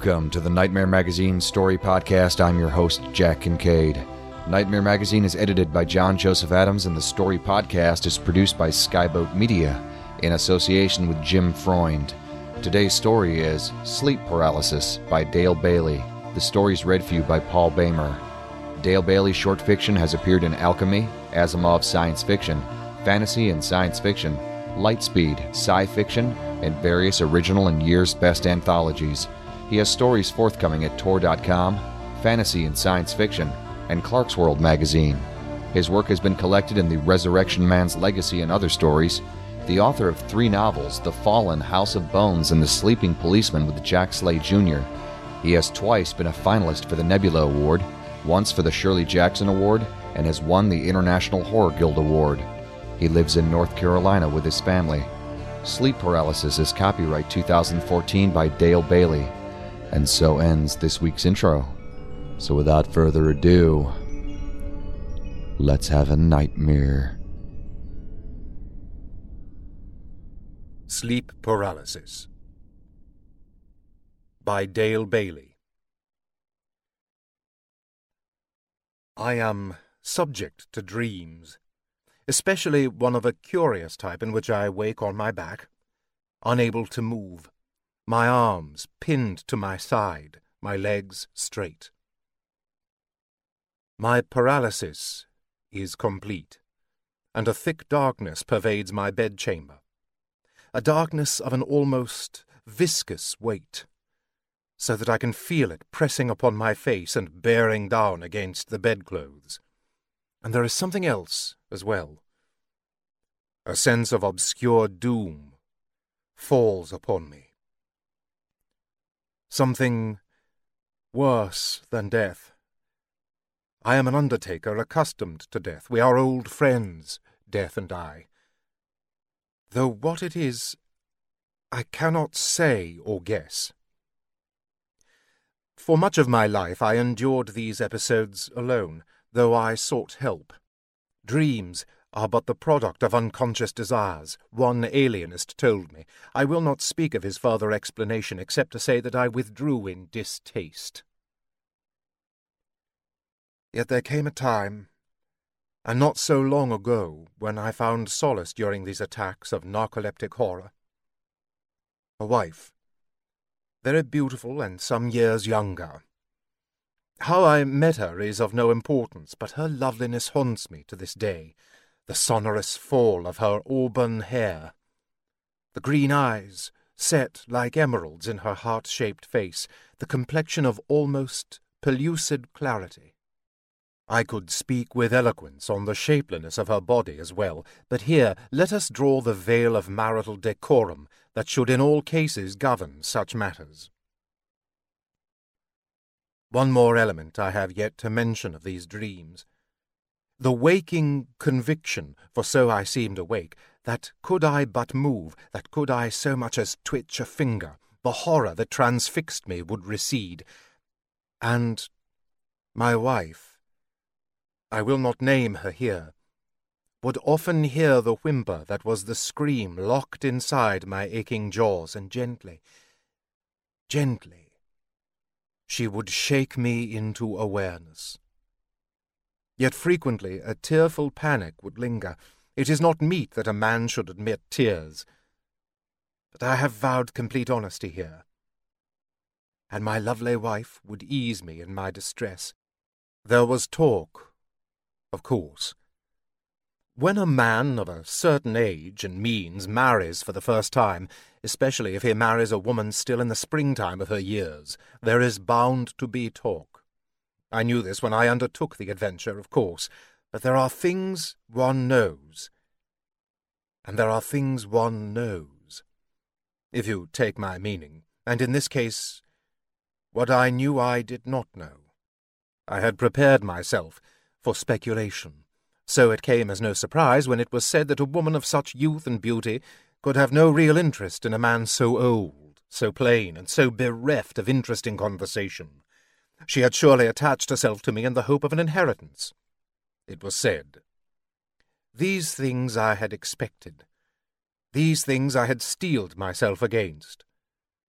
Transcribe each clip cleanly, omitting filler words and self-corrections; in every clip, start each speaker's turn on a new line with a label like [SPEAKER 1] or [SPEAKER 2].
[SPEAKER 1] Welcome to the Nightmare Magazine Story Podcast. I'm your host, Jack Kincaid. Nightmare Magazine is edited by John Joseph Adams, and the Story Podcast is produced by Skyboat Media in association with Jim Freund. Today's story is Sleep Paralysis by Dale Bailey. The story is read for you by Paul Bamer. Dale Bailey's short fiction has appeared in Alchemy, Asimov's science fiction, fantasy and science fiction, Lightspeed, sci-fiction, and various original and year's best anthologies. He has stories forthcoming at Tor.com, Fantasy and Science Fiction, and Clarkesworld magazine. His work has been collected in The Resurrection Man's Legacy and Other Stories. The author of 3 novels, The Fallen, House of Bones, and The Sleeping Policeman with Jack Slay Jr. He has twice been a finalist for the Nebula Award, once for the Shirley Jackson Award, and has won the International Horror Guild Award. He lives in North Carolina with his family. Sleep Paralysis is copyright 2014 by Dale Bailey. And so ends this week's intro. So without further ado, let's have a nightmare.
[SPEAKER 2] Sleep Paralysis by Dale Bailey. I am subject to dreams, especially one of a curious type in which I wake on my back, unable to move, my arms pinned to my side, my legs straight. My paralysis is complete, and a thick darkness pervades my bedchamber, a darkness of an almost viscous weight, so that I can feel it pressing upon my face and bearing down against the bedclothes. And there is something else as well. A sense of obscure doom falls upon me. Something worse than death. I am an undertaker accustomed to death. We are old friends, death and I. Though what it is, I cannot say or guess. For much of my life I endured these episodes alone, though I sought help. Dreams are but the product of unconscious desires, one alienist told me. I will not speak of his further explanation, except to say that I withdrew in distaste. Yet there came a time, and not so long ago, when I found solace during these attacks of narcoleptic horror. A wife, very beautiful and some years younger. How I met her is of no importance, but her loveliness haunts me to this day. The sonorous fall of her auburn hair, the green eyes set like emeralds in her heart-shaped face, the complexion of almost pellucid clarity. I could speak with eloquence on the shapeliness of her body as well, but here let us draw the veil of marital decorum that should in all cases govern such matters. One more element I have yet to mention of these dreams. The waking conviction, for so I seemed awake, that could I but move, that could I so much as twitch a finger, the horror that transfixed me would recede. And my wife, I will not name her here, would often hear the whimper that was the scream locked inside my aching jaws, and gently, she would shake me into awareness. Yet frequently a tearful panic would linger. It is not meet that a man should admit tears. But I have vowed complete honesty here, and my lovely wife would ease me in my distress. There was talk, of course. When a man of a certain age and means marries for the first time, especially if he marries a woman still in the springtime of her years, there is bound to be talk. I knew this when I undertook the adventure, of course, but there are things one knows, and there are things one knows, if you take my meaning, and in this case, what I knew I did not know. I had prepared myself for speculation, so it came as no surprise when it was said that a woman of such youth and beauty could have no real interest in a man so old, so plain, and so bereft of interesting conversation. She had surely attached herself to me in the hope of an inheritance, it was said. These things I had expected. These things I had steeled myself against.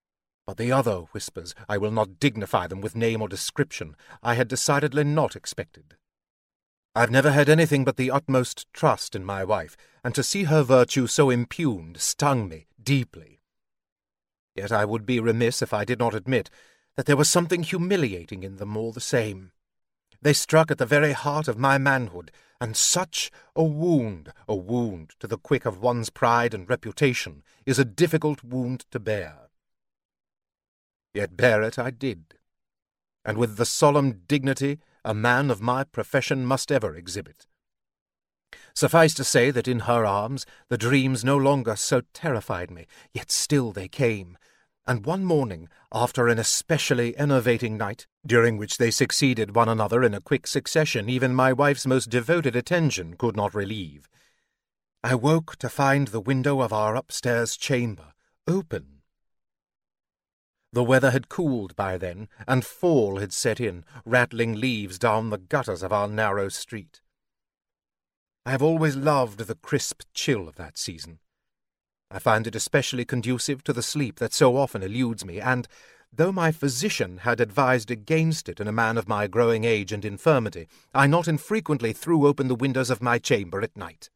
[SPEAKER 2] But the other whispers, I will not dignify them with name or description, I had decidedly not expected. I've never had anything but the utmost trust in my wife, and to see her virtue so impugned stung me deeply. Yet I would be remiss if I did not admit that there was something humiliating in them all the same. They struck at the very heart of my manhood, and such a wound to the quick of one's pride and reputation, is a difficult wound to bear. Yet bear it I did, and with the solemn dignity a man of my profession must ever exhibit. Suffice to say that in her arms the dreams no longer so terrified me, yet still they came, and one morning, after an especially enervating night, during which they succeeded one another in a quick succession even my wife's most devoted attention could not relieve, I woke to find the window of our upstairs chamber open. The weather had cooled by then, and fall had set in, rattling leaves down the gutters of our narrow street. I have always loved the crisp chill of that season. I find it especially conducive to the sleep that so often eludes me, and, though my physician had advised against it in a man of my growing age and infirmity, I not infrequently threw open the windows of my chamber at night.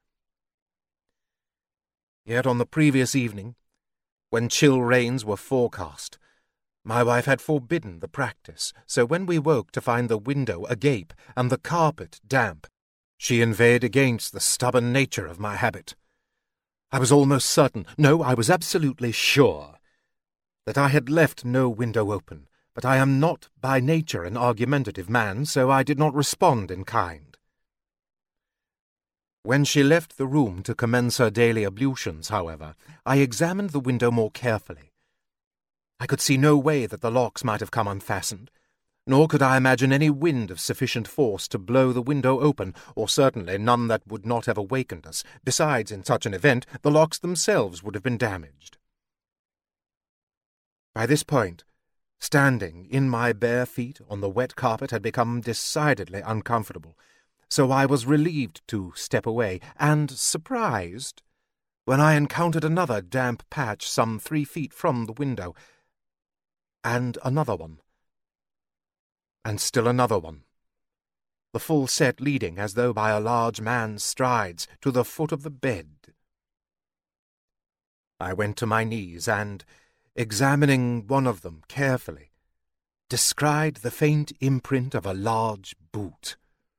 [SPEAKER 2] Yet on the previous evening, when chill rains were forecast, my wife had forbidden the practice, so when we woke to find the window agape and the carpet damp, she inveighed against the stubborn nature of my habit. I was almost certain, no, I was absolutely sure, that I had left no window open, but I am not by nature an argumentative man, so I did not respond in kind. When she left the room to commence her daily ablutions, however, I examined the window more carefully. I could see no way that the locks might have come unfastened, nor could I imagine any wind of sufficient force to blow the window open, or certainly none that would not have awakened us. Besides, in such an event, the locks themselves would have been damaged. By this point, standing in my bare feet on the wet carpet had become decidedly uncomfortable, so I was relieved to step away, and surprised when I encountered another damp patch some 3 feet from the window, and another one, and still another one, the full set leading, as though by a large man's strides, to the foot of the bed. I went to my knees, and, examining one of them carefully, descried the faint imprint of a large boot.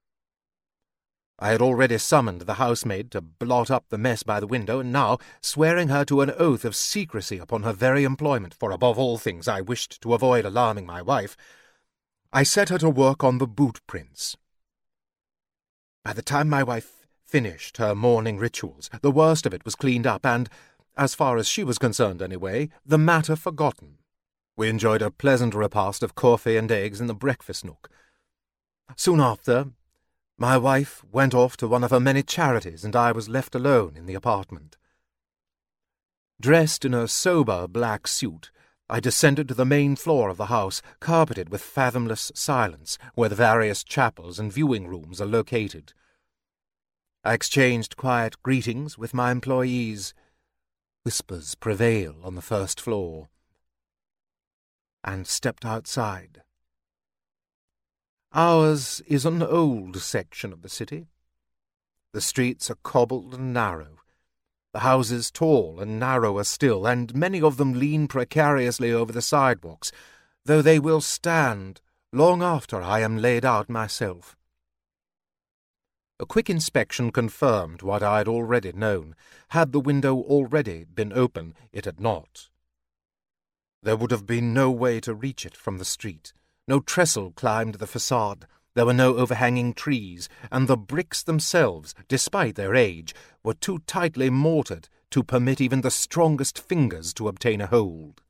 [SPEAKER 2] I had already summoned the housemaid to blot up the mess by the window, and now, swearing her to an oath of secrecy upon her very employment, for above all things I wished to avoid alarming my wife, I set her to work on the boot prints. By the time my wife finished her morning rituals, the worst of it was cleaned up, and, as far as she was concerned anyway, the matter forgotten. We enjoyed a pleasant repast of coffee and eggs in the breakfast nook. Soon after, my wife went off to one of her many charities, and I was left alone in the apartment. Dressed in a sober black suit, I descended to the main floor of the house, carpeted with fathomless silence, where the various chapels and viewing rooms are located. I exchanged quiet greetings with my employees. Whispers prevail on the first floor, and stepped outside. Ours is an old section of the city. The streets are cobbled and narrow, the houses tall and narrower still, and many of them lean precariously over the sidewalks, though they will stand long after I am laid out myself. A quick inspection confirmed what I had already known. Had the window already been open, it had not. There would have been no way to reach it from the street. No trestle climbed the facade, there were no overhanging trees, and the bricks themselves, despite their age, were too tightly mortared to permit even the strongest fingers to obtain a hold.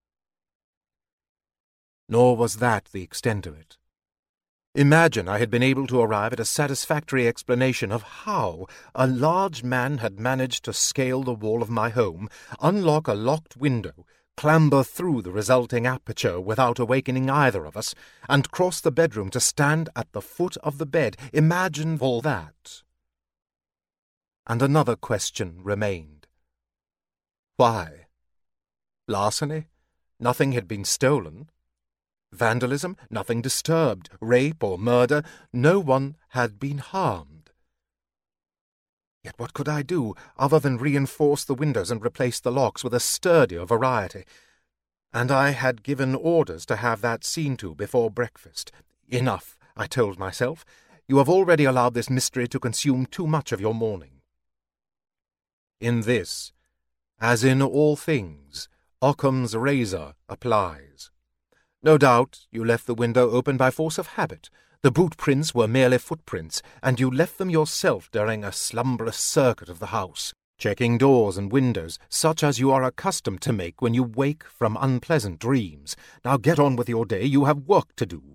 [SPEAKER 2] Nor was that the extent of it. Imagine I had been able to arrive at a satisfactory explanation of how a large man had managed to scale the wall of my home, unlock a locked window, clamber through the resulting aperture without awakening either of us, and cross the bedroom to stand at the foot of the bed. Imagine all that. And another question remained. Why? Larceny? Nothing had been stolen. Vandalism, nothing disturbed. Rape or murder, no one had been harmed. Yet what could I do, other than reinforce the windows and replace the locks with a sturdier variety? And I had given orders to have that seen to before breakfast. Enough, I told myself. You have already allowed this mystery to consume too much of your morning. In this, as in all things, Occam's razor applies. No doubt you left the window open by force of habit. The boot prints were merely footprints, and you left them yourself during a slumberous circuit of the house, checking doors and windows, such as you are accustomed to make when you wake from unpleasant dreams. Now get on with your day. You have work to do.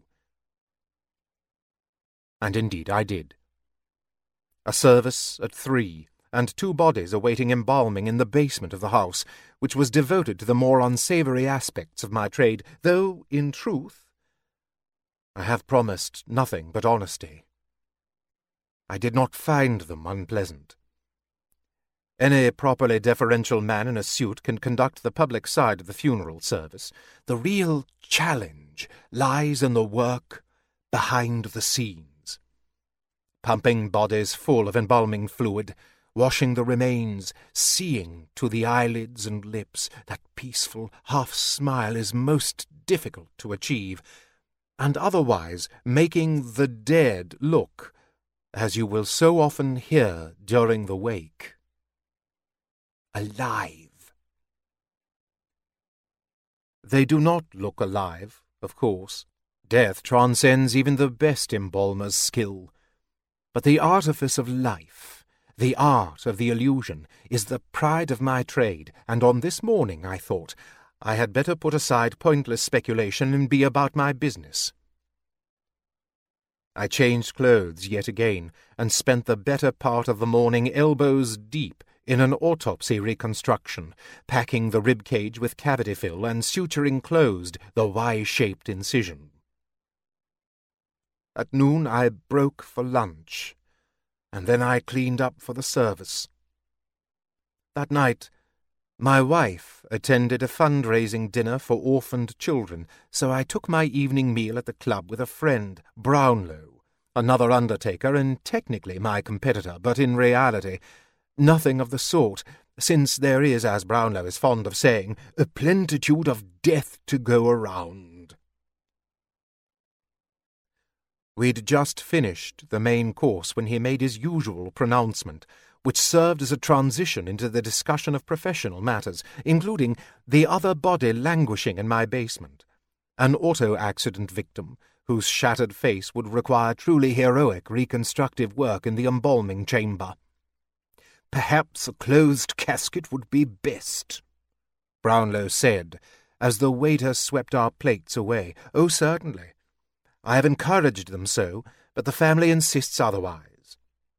[SPEAKER 2] And indeed I did. A service at 3, and 2 bodies awaiting embalming in the basement of the house, which was devoted to the more unsavoury aspects of my trade, though, in truth, I have promised nothing but honesty. I did not find them unpleasant. Any properly deferential man in a suit can conduct the public side of the funeral service. The real challenge lies in the work behind the scenes. Pumping bodies full of embalming fluid, washing the remains, seeing to the eyelids and lips. That peaceful half-smile is most difficult to achieve, and otherwise making the dead look, as you will so often hear during the wake, alive. They do not look alive, of course. Death transcends even the best embalmer's skill. But the artifice of life, the art of the illusion, is the pride of my trade, and on this morning, I thought, I had better put aside pointless speculation and be about my business. I changed clothes yet again, and spent the better part of the morning elbows deep in an autopsy reconstruction, packing the rib cage with cavity fill and suturing closed the Y-shaped incision. At noon I broke for lunch, and then I cleaned up for the service. That night, my wife attended a fundraising dinner for orphaned children, so I took my evening meal at the club with a friend, Brownlow, another undertaker and technically my competitor, but in reality nothing of the sort, since there is, as Brownlow is fond of saying, a plenitude of death to go around. We'd just finished the main course when he made his usual pronouncement, which served as a transition into the discussion of professional matters, including the other body languishing in my basement, an auto-accident victim whose shattered face would require truly heroic reconstructive work in the embalming chamber. "Perhaps a closed casket would be best," Brownlow said, as the waiter swept our plates away. "Oh, certainly. I have encouraged them so, but the family insists otherwise."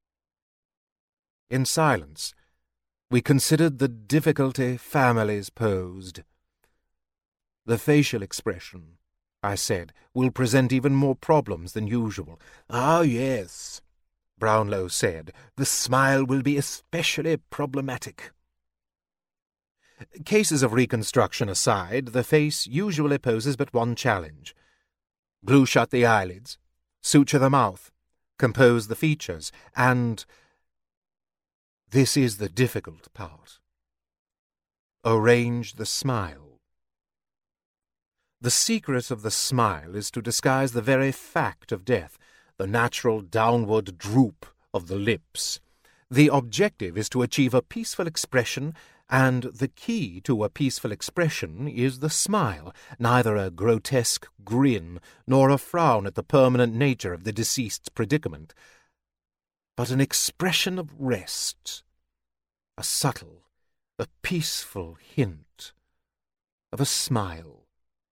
[SPEAKER 2] In silence, we considered the difficulty families posed. "The facial expression," I said, "will present even more problems than usual." "Ah, yes," Brownlow said, "the smile will be especially problematic." Cases of reconstruction aside, the face usually poses but one challenge. Glue shut the eyelids, suture the mouth, compose the features, and this is the difficult part: arrange the smile. The secret of the smile is to disguise the very fact of death, the natural downward droop of the lips. The objective is to achieve a peaceful expression, and the key to a peaceful expression is the smile, neither a grotesque grin nor a frown at the permanent nature of the deceased's predicament, but an expression of rest, a subtle, a peaceful hint of a smile.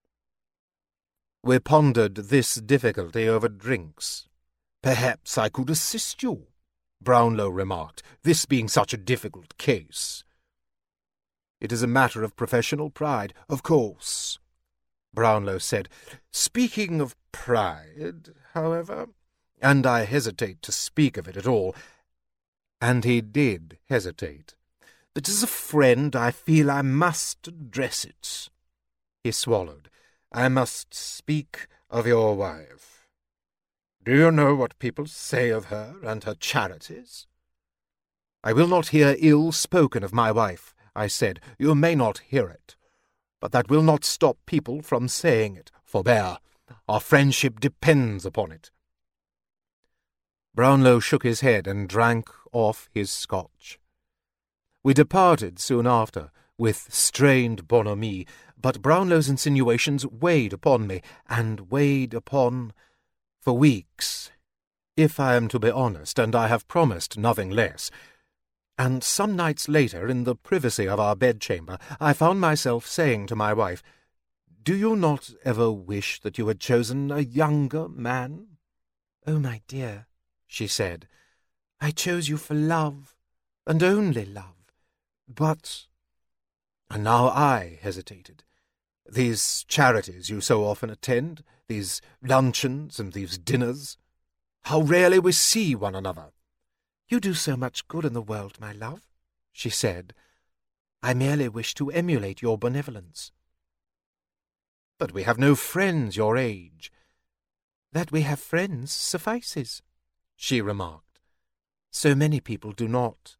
[SPEAKER 2] We pondered this difficulty over drinks. "Perhaps I could assist you," Brownlow remarked, "this being such a difficult case." "It is a matter of professional pride." "Of course," Brownlow said. "Speaking of pride, however, and I hesitate to speak of it at all," and he did hesitate, "but as a friend I feel I must address it." He swallowed. "I must speak of your wife. Do you know what people say of her and her charities?" "I will not hear ill spoken of my wife," I said. "You may not hear it, but that will not stop people from saying it. Forbear. Our friendship depends upon it." Brownlow shook his head and drank off his scotch. We departed soon after, with strained bonhomie, but Brownlow's insinuations weighed upon me, and weighed upon for weeks, if I am to be honest, and I have promised nothing less. And some nights later, in the privacy of our bedchamber, I found myself saying to my wife, "Do you not ever wish that you had chosen a younger man?" "Oh, my dear," she said, "I chose you for love, and only love. But—" And now I hesitated. "These charities you so often attend, these luncheons and these dinners, how rarely we see one another." "You do so much good in the world, my love," she said. "I merely wish to emulate your benevolence." "But we have no friends your age." "That we have friends suffices," she remarked. "So many people do not."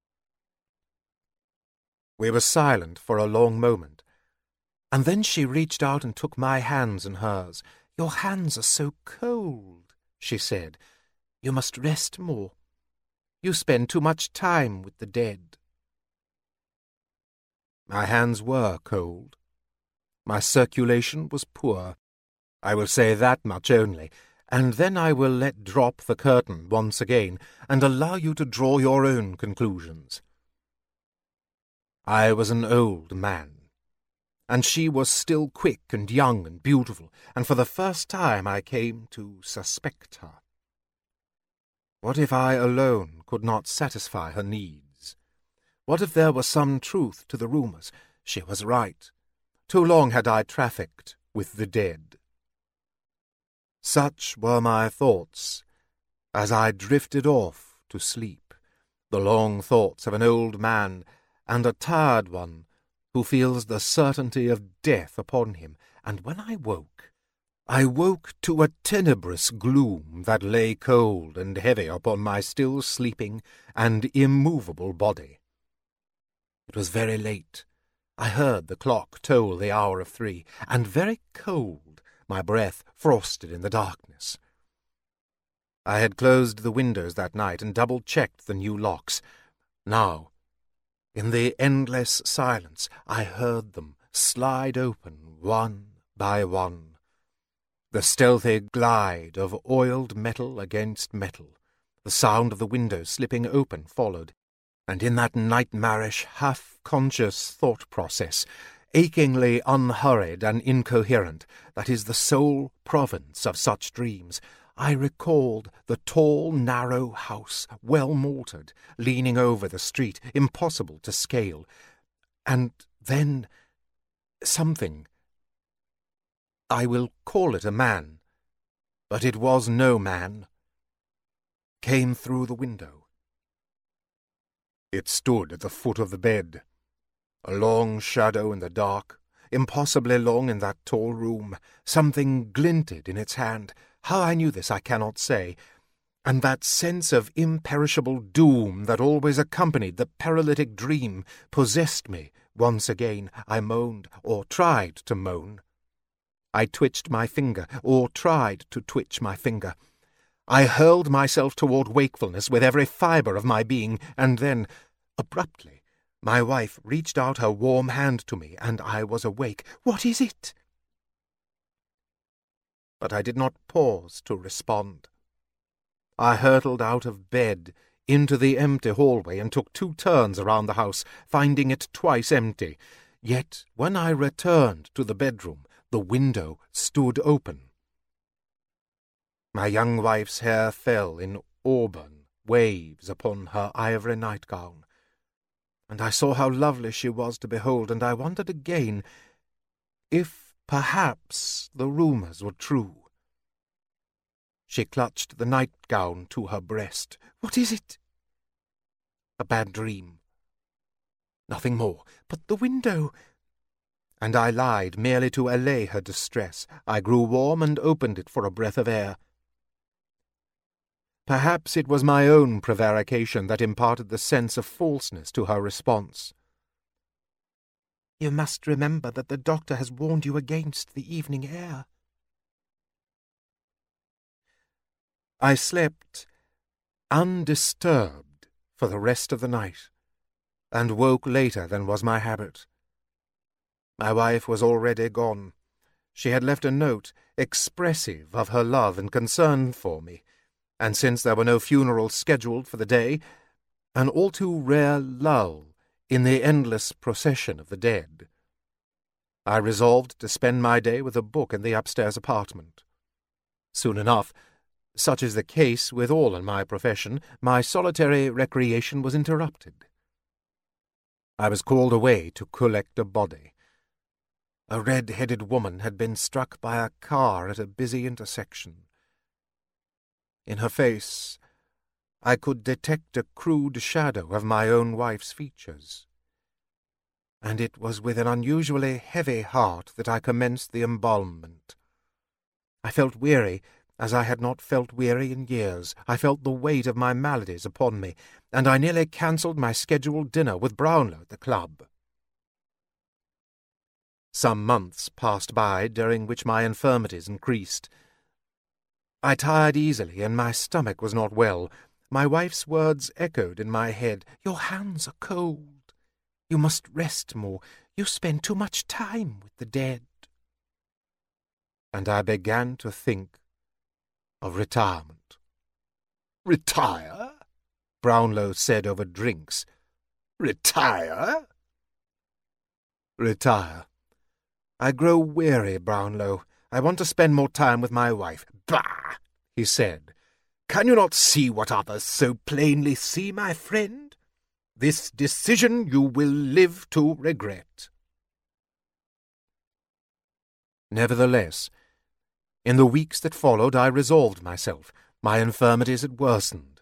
[SPEAKER 2] We were silent for a long moment, and then she reached out and took my hands in hers. "Your hands are so cold," she said. "You must rest more. You spend too much time with the dead." My hands were cold. My circulation was poor. I will say that much only, and then I will let drop the curtain once again, and allow you to draw your own conclusions. I was an old man, and she was still quick and young and beautiful, and for the first time I came to suspect her. What if I alone could not satisfy her needs? What if there were some truth to the rumors? She was right. Too long had I trafficked with the dead. Such were my thoughts as I drifted off to sleep, the long thoughts of an old man and a tired one who feels the certainty of death upon him, and when I woke to a tenebrous gloom that lay cold and heavy upon my still sleeping and immovable body. It was very late. I heard the clock toll the hour of 3, and very cold, my breath frosted in the darkness. I had closed the windows that night and double-checked the new locks. Now, in the endless silence, I heard them slide open one by one. The stealthy glide of oiled metal against metal, the sound of the windows slipping open followed, and in that nightmarish, half-conscious thought process, achingly unhurried and incoherent, that is the sole province of such dreams, I recalled the tall, narrow house, well-mortared, leaning over the street, impossible to scale. And then something. I will call it a man, but it was no man, came through the window. It stood at the foot of the bed, a long shadow in the dark, impossibly long in that tall room. Something glinted in its hand. How I knew this I cannot say, and that sense of imperishable doom that always accompanied the paralytic dream possessed me. Once again I moaned, or tried to moan. I twitched my finger, or tried to twitch my finger. I hurled myself toward wakefulness with every fibre of my being, and then, abruptly, my wife reached out her warm hand to me, and I was awake. "What is it?" But I did not pause to respond. I hurtled out of bed into the empty hallway and took 2 turns around the house, finding it twice empty. Yet when I returned to the bedroom, the window stood open. My young wife's hair fell in auburn waves upon her ivory nightgown, and I saw how lovely she was to behold, and I wondered again if perhaps the rumors were true. She clutched the nightgown to her breast. "What is it?" "A bad dream. Nothing more. But the window—" and I lied merely to allay her distress. I grew warm and opened it for a breath of air. Perhaps it was my own prevarication that imparted the sense of falseness to her response. "You must remember that the doctor has warned you against the evening air." I slept undisturbed for the rest of the night, and woke later than was my habit. My wife was already gone. She had left a note expressive of her love and concern for me, and since there were no funerals scheduled for the day, an all too rare lull in the endless procession of the dead, I resolved to spend my day with a book in the upstairs apartment. Soon enough, such is the case with all in my profession, my solitary recreation was interrupted. I was called away to collect a body. A red-headed woman had been struck by a car at a busy intersection. In her face, I could detect a crude shadow of my own wife's features, and it was with an unusually heavy heart that I commenced the embalmment. I felt weary, as I had not felt weary in years. I felt the weight of my maladies upon me, and I nearly cancelled my scheduled dinner with Brownlow at the club. Some months passed by, during which my infirmities increased. I tired easily, and my stomach was not well. My wife's words echoed in my head. "Your hands are cold. You must rest more. You spend too much time with the dead." And I began to think of retirement. "Retire?" Brownlow said over drinks. "Retire?" "Retire. I grow weary, Brownlow. I want to spend more time with my wife." "Bah!" he said. "Can you not see what others so plainly see, my friend? This decision you will live to regret." Nevertheless, in the weeks that followed, I resolved myself. My infirmities had worsened.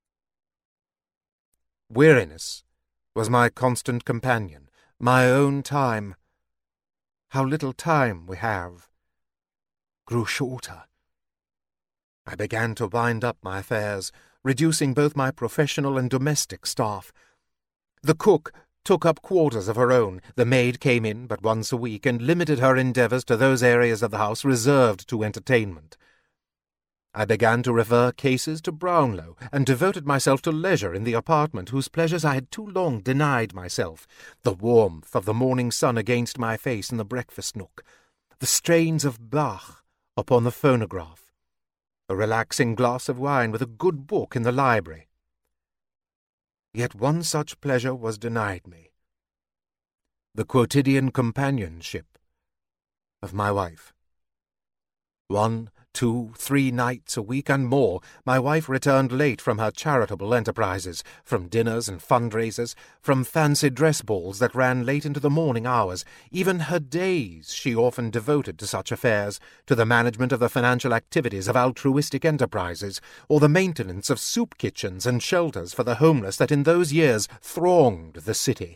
[SPEAKER 2] Weariness was my constant companion, my own time. How little time we have grew shorter. I began to wind up my affairs, reducing both my professional and domestic staff. The cook took up quarters of her own. The maid came in but once a week, and limited her endeavours to those areas of the house reserved to entertainment. I began to refer cases to Brownlow, and devoted myself to leisure in the apartment whose pleasures I had too long denied myself. The warmth of the morning sun against my face in the breakfast nook, the strains of Bach upon the phonograph, a relaxing glass of wine with a good book in the library. Yet one such pleasure was denied me: the quotidian companionship of my wife. 1, 2, 3 nights a week and more, my wife returned late from her charitable enterprises, from dinners and fundraisers, from fancy dress balls that ran late into the morning hours. Even her days she often devoted to such affairs, to the management of the financial activities of altruistic enterprises, or the maintenance of soup kitchens and shelters for the homeless that in those years thronged the city.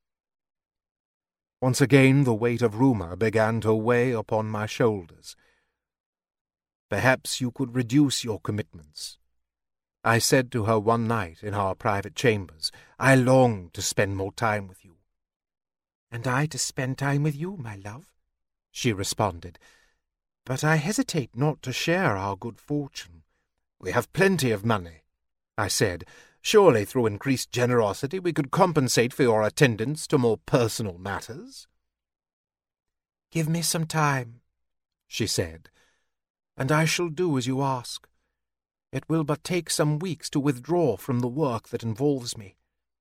[SPEAKER 2] Once again the weight of rumour began to weigh upon my shoulders. "Perhaps you could reduce your commitments," I said to her one night in our private chambers. "I long to spend more time with you." "And I to spend time with you, my love," she responded. "But I hesitate not to share our good fortune." "We have plenty of money," I said. "Surely through increased generosity we could compensate for your attendance to more personal matters." "Give me some time," she said, "and I shall do as you ask. It will but take some weeks to withdraw from the work that involves me."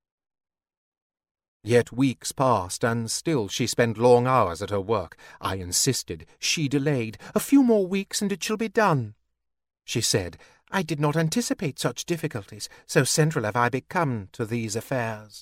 [SPEAKER 2] Yet weeks passed, and still she spent long hours at her work. I insisted. She delayed. "A few more weeks, and it shall be done," she said. "I did not anticipate such difficulties, so central have I become to these affairs."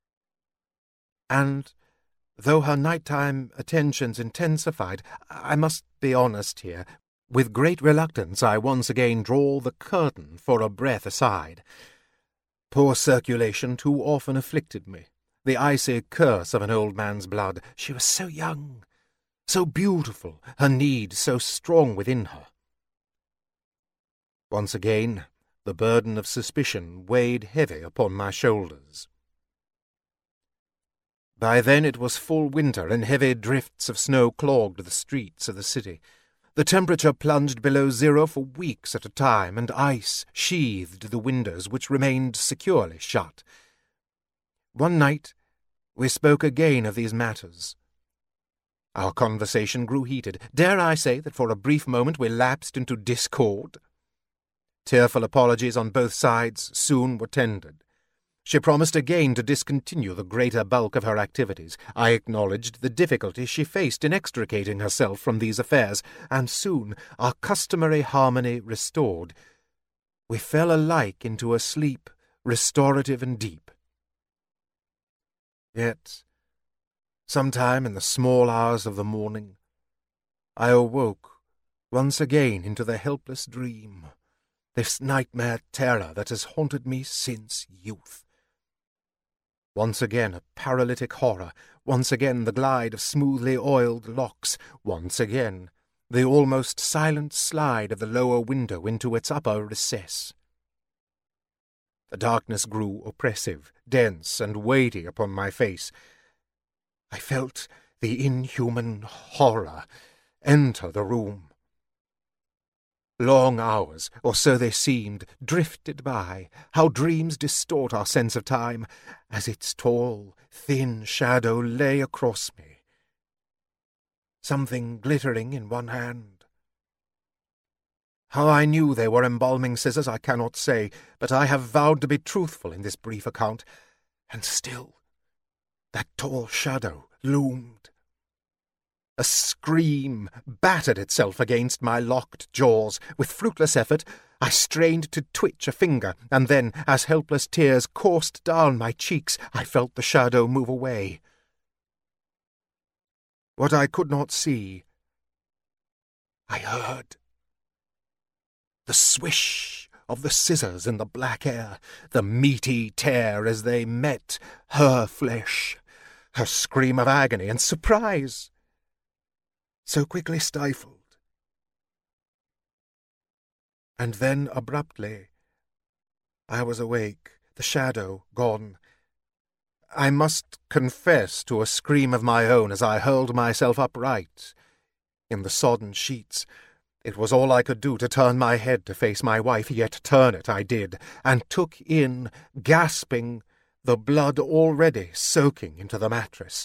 [SPEAKER 2] And though her nighttime attentions intensified, I must be honest here, with great reluctance I once again draw the curtain for a breath aside. Poor circulation too often afflicted me, the icy curse of an old man's blood. She was so young, so beautiful, her need so strong within her. Once again, the burden of suspicion weighed heavy upon my shoulders. By then it was full winter, and heavy drifts of snow clogged the streets of the city. The temperature plunged below zero for weeks at a time, and ice sheathed the windows, which remained securely shut. One night we spoke again of these matters. Our conversation grew heated. Dare I say that for a brief moment we lapsed into discord? Tearful apologies on both sides soon were tendered. She promised again to discontinue the greater bulk of her activities. I acknowledged the difficulty she faced in extricating herself from these affairs, and soon, our customary harmony restored, we fell alike into a sleep restorative and deep. Yet, sometime in the small hours of the morning, I awoke once again into the helpless dream, this nightmare terror that has haunted me since youth. Once again a paralytic horror, once again the glide of smoothly oiled locks, once again the almost silent slide of the lower window into its upper recess. The darkness grew oppressive, dense, and weighty upon my face. I felt the inhuman horror enter the room. Long hours, or so they seemed, drifted by. How dreams distort our sense of time, as its tall, thin shadow lay across me. Something glittering in one hand. How I knew they were embalming scissors I cannot say, but I have vowed to be truthful in this brief account, and still that tall shadow loomed. A scream battered itself against my locked jaws. With fruitless effort, I strained to twitch a finger, and then, as helpless tears coursed down my cheeks, I felt the shadow move away. What I could not see, I heard. The swish of the scissors in the black air, the meaty tear as they met her flesh, her scream of agony and surprise, so quickly stifled. And then, abruptly, I was awake, the shadow gone. I must confess to a scream of my own as I hurled myself upright in the sodden sheets. It was all I could do to turn my head to face my wife, yet turn it I did, and took in, gasping, the blood already soaking into the mattress.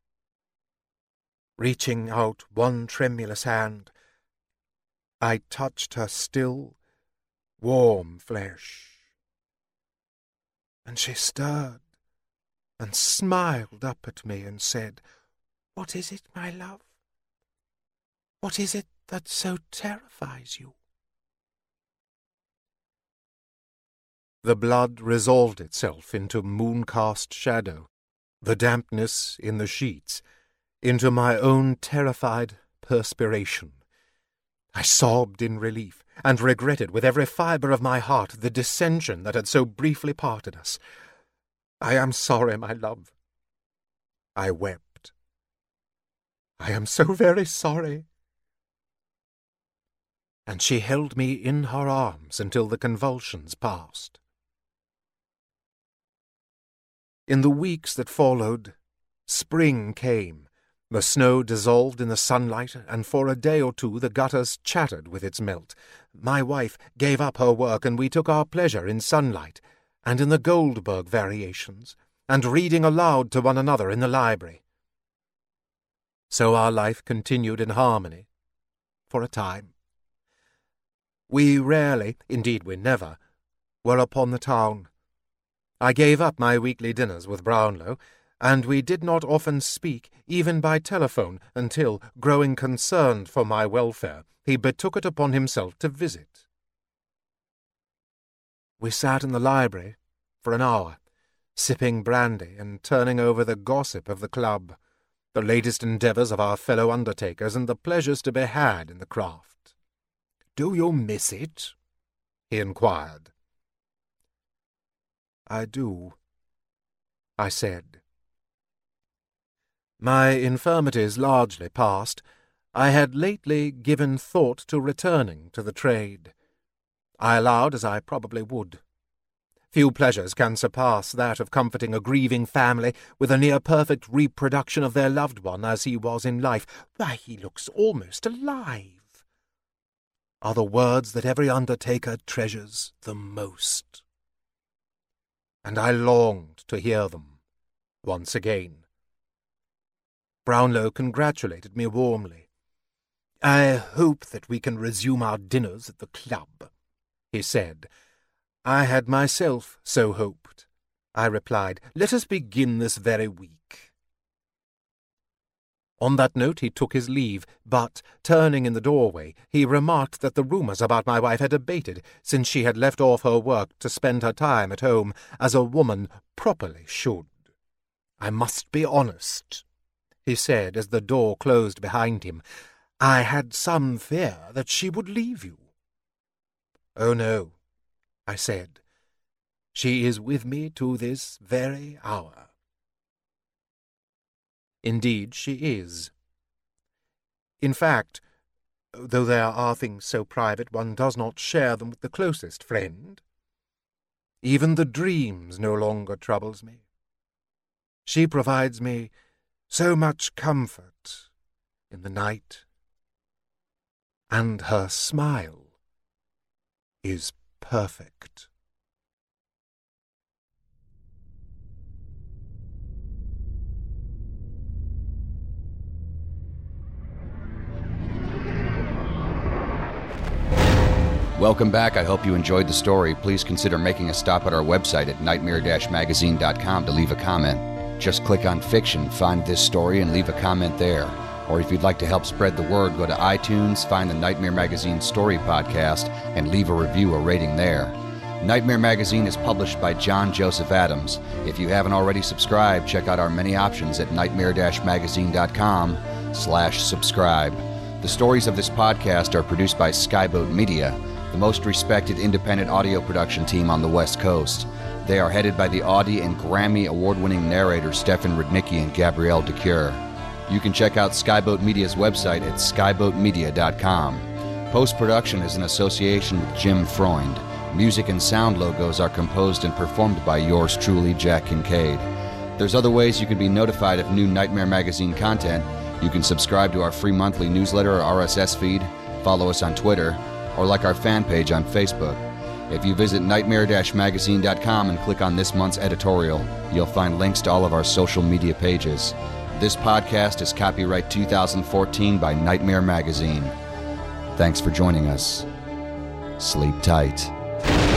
[SPEAKER 2] Reaching out one tremulous hand, I touched her still, warm flesh. And she stirred and smiled up at me and said, "What is it, my love? What is it that so terrifies you?" The blood resolved itself into moon-cast shadow, the dampness in the sheets into my own terrified perspiration. I sobbed in relief, and regretted with every fibre of my heart the dissension that had so briefly parted us. "I am sorry, my love." I wept. "I am so very sorry." And she held me in her arms until the convulsions passed. In the weeks that followed, spring came. The snow dissolved in the sunlight, and for a day or two the gutters chattered with its melt. My wife gave up her work, and we took our pleasure in sunlight, and in the Goldberg variations, and reading aloud to one another in the library. So our life continued in harmony, for a time. We rarely, indeed we never, were upon the town. I gave up my weekly dinners with Brownlow, and we did not often speak, even by telephone, until, growing concerned for my welfare, he betook it upon himself to visit. We sat in the library for an hour, sipping brandy and turning over the gossip of the club, the latest endeavours of our fellow undertakers, and the pleasures to be had in the craft. "Do you miss it?" he inquired. "I do," I said. My infirmities largely past, I had lately given thought to returning to the trade. I allowed, as I probably would. Few pleasures can surpass that of comforting a grieving family with a near-perfect reproduction of their loved one as he was in life. Why, he looks almost alive, are the words that every undertaker treasures the most. And I longed to hear them once again. Brownlow congratulated me warmly. "I hope that we can resume our dinners at the club," he said. "I had myself so hoped," I replied. "Let us begin this very week." On that note he took his leave, but, turning in the doorway, he remarked that the rumours about my wife had abated, since she had left off her work to spend her time at home, as a woman properly should. "I must be honest," he said as the door closed behind him. "I had some fear that she would leave you." "Oh, no," I said. "She is with me to this very hour." Indeed, she is. In fact, though there are things so private one does not share them with the closest friend, even the dreams no longer troubles me. She provides me so much comfort in the night, and her smile is perfect.
[SPEAKER 1] Welcome back. I hope you enjoyed the story. Please consider making a stop at our website at nightmare-magazine.com to leave a comment. Just click on Fiction, find this story, and leave a comment there. Or if you'd like to help spread the word, go to iTunes, find the Nightmare Magazine Story Podcast, and leave a review or rating there. Nightmare Magazine is published by John Joseph Adams. If you haven't already subscribed, check out our many options at nightmare-magazine.com/subscribe. The stories of this podcast are produced by Skyboat Media, the most respected independent audio production team on the West Coast. They are headed by the Audie and Grammy award-winning narrators Stefan Rudnicki and Gabrielle DeCure. You can check out Skyboat Media's website at skyboatmedia.com. Post-production is in association with Jim Freund. Music and sound logos are composed and performed by yours truly, Jack Kincaid. There's other ways you can be notified of new Nightmare Magazine content. You can subscribe to our free monthly newsletter or RSS feed, follow us on Twitter, or like our fan page on Facebook. If you visit nightmare-magazine.com and click on this month's editorial, you'll find links to all of our social media pages. This podcast is copyright 2014 by Nightmare Magazine. Thanks for joining us. Sleep tight.